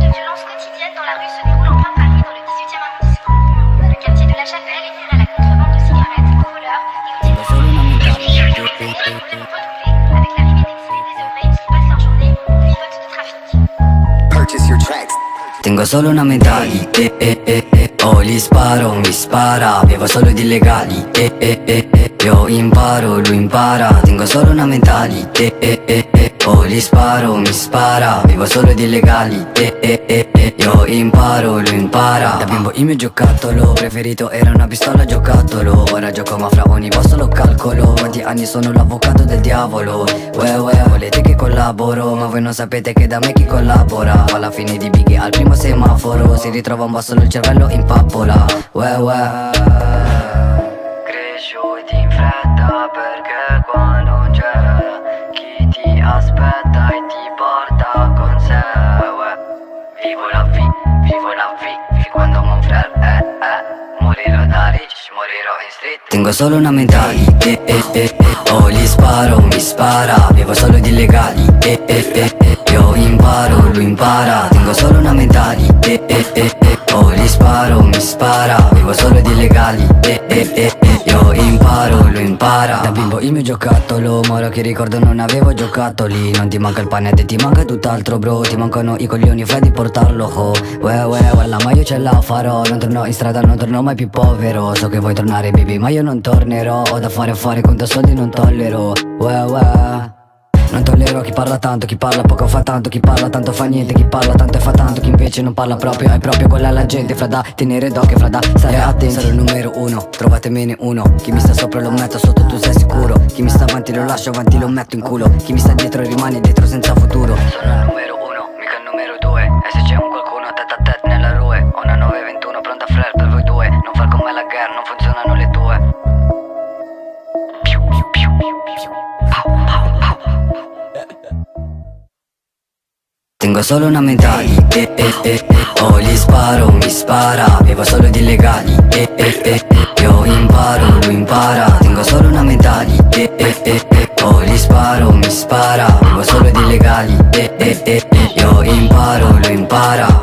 violences quotidiennes dans la rue se déroulent en plein Paris, dans le 18e arrondissement. Le quartier de la Chapelle est lié à la contrebande de cigarettes, aux voleurs et aux types de problèmes redoublés avec l'arrivée d'exilés désœuvrés qui passent leur journée au pilote de trafic. Purchase your tracks. Tengo solo una mentali, oh gli sparo, mi spara, vivo solo di illegali, io imparo, lui impara. Tengo solo una mentali, oh gli sparo, mi spara, vivo solo di illegali, io imparo, lui impara. Da bimbo il mio giocattolo preferito era una pistola giocattolo. Ora gioco ma fra ogni posto lo calcolo. Quanti anni sono l'avvocato del diavolo. Volete che collaboro, ma voi non sapete che da me chi collabora. Alla fine di Biggie al primo semaforo si ritrova un basso, il cervello in pappola. Cresciuti in fretta perché qua non c'è chi ti aspetta e ti porta con sé. Vivo la V quando mon frère morirò da rich, morirò in street. Tengo solo una mentali, oh gli sparo, mi spara, vivo solo di illegali, io imparo, lui impara. Tengo solo una mentali, oh gli sparo, mi spara, vivo solo di illegali, io imparo, lui impara. Da bimbo il mio giocattolo, ma ora che ricordo non avevo giocattoli. Non ti manca il pane e ti manca tutt'altro bro. Ti mancano i coglioni fai di portarlo ho. Guarda ma io ce la farò. Non torno in strada, non torno mai più povero. So che vuoi tornare baby ma io non tornerò. Ho da fare conto soldi non tollero. Non tollero chi parla tanto, chi parla poco fa tanto, chi parla tanto fa niente, chi parla tanto e fa tanto, chi invece non parla proprio, è proprio quella la gente, fra da tenere d'occhio, fra da stare attenti. Sarò il numero uno, trovatemene uno, chi mi sta sopra lo metto sotto, tu sei sicuro, chi mi sta avanti lo lascio avanti, lo metto in culo, chi mi sta dietro rimane dietro senza futuro. Sono il numero uno, mica il numero due, e se c'è un qualcuno tête a tête nella rue, ho una 921 pronta flare per voi due, non far con me la guerra, non funzionano le tue. Tengo solo una mentali, oh gli sparo, mi spara, vivo solo di illegali, io imparo, lui impara. Tengo solo una mentali, oh gli sparo, mi spara, vivo solo di illegali, io imparo, lui impara.